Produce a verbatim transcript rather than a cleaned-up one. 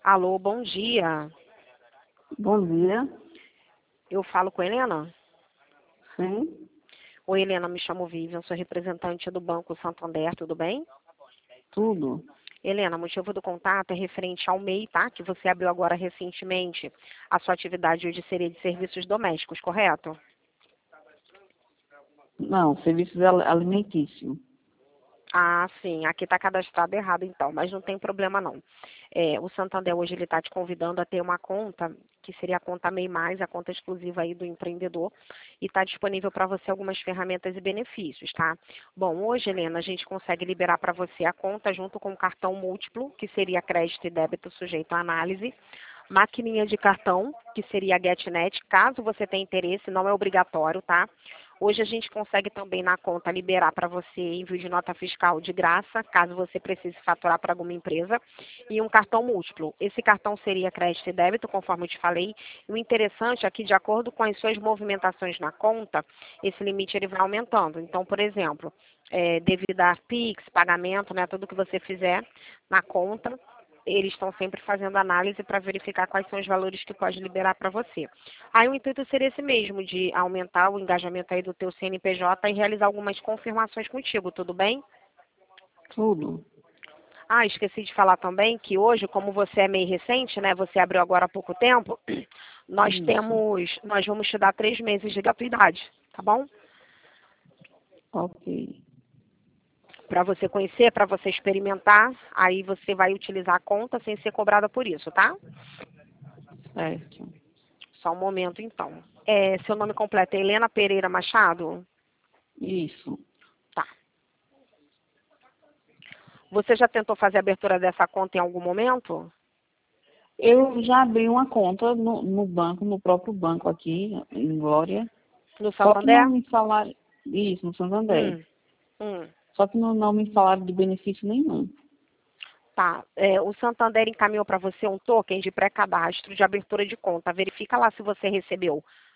Alô, bom dia. Bom dia. Eu falo com a Helena? Sim, Oi, Helena, me chamo Vivian, sou representante do Banco Santander, tudo bem? tudo. Helena, o motivo do contato é referente ao M E I, tá? Que você abriu agora recentemente. A sua atividade hoje seria de serviços domésticos, correto? Não, serviços al- alimentícios. Ah, sim, aqui está cadastrado errado então, mas não tem problema não. É, o Santander hoje ele está te convidando a ter uma conta, que seria a conta M E I Mais, a conta exclusiva aí do empreendedor, e está disponível para você algumas ferramentas e benefícios, tá? Bom, hoje, Helena, a gente consegue liberar para você a conta junto com o cartão múltiplo, que seria crédito e débito sujeito à análise, maquininha de cartão, que seria a GetNet, caso você tenha interesse, não é obrigatório, tá? Hoje a gente consegue também na conta liberar para você envio de nota fiscal de graça, caso você precise faturar para alguma empresa, e um cartão múltiplo. Esse cartão seria crédito e débito, conforme eu te falei. E o interessante é que, de acordo com as suas movimentações na conta, esse limite ele vai aumentando. Então, por exemplo, é, devido a Pix, pagamento, né, tudo que você fizer na conta, eles estão sempre fazendo análise para verificar quais são os valores que pode liberar para você. Aí o intuito seria esse mesmo, de aumentar o engajamento aí do teu C N P J e realizar algumas confirmações contigo, tudo bem? Tudo. Ah, esqueci de falar também que hoje, como você é meio recente, né, você abriu agora há pouco tempo, nós Isso. temos, nós vamos te dar três meses de gratuidade, tá bom? Ok. Para você conhecer, para você experimentar, aí você vai utilizar a conta sem ser cobrada por isso, tá? Certo. Só um momento, então. É, seu nome completo é Helena Pereira Machado? Isso. Tá. Você já tentou fazer a abertura dessa conta em algum momento? Eu já abri uma conta no, no banco, no próprio banco aqui, em Glória. No Só que não Santander? me falaram. Isso, no Santander. Hum, hum. Só que não, não me falaram de benefício nenhum. Tá. É, o Santander encaminhou para você um token de pré-cadastro de abertura de conta. Verifica lá se você recebeu.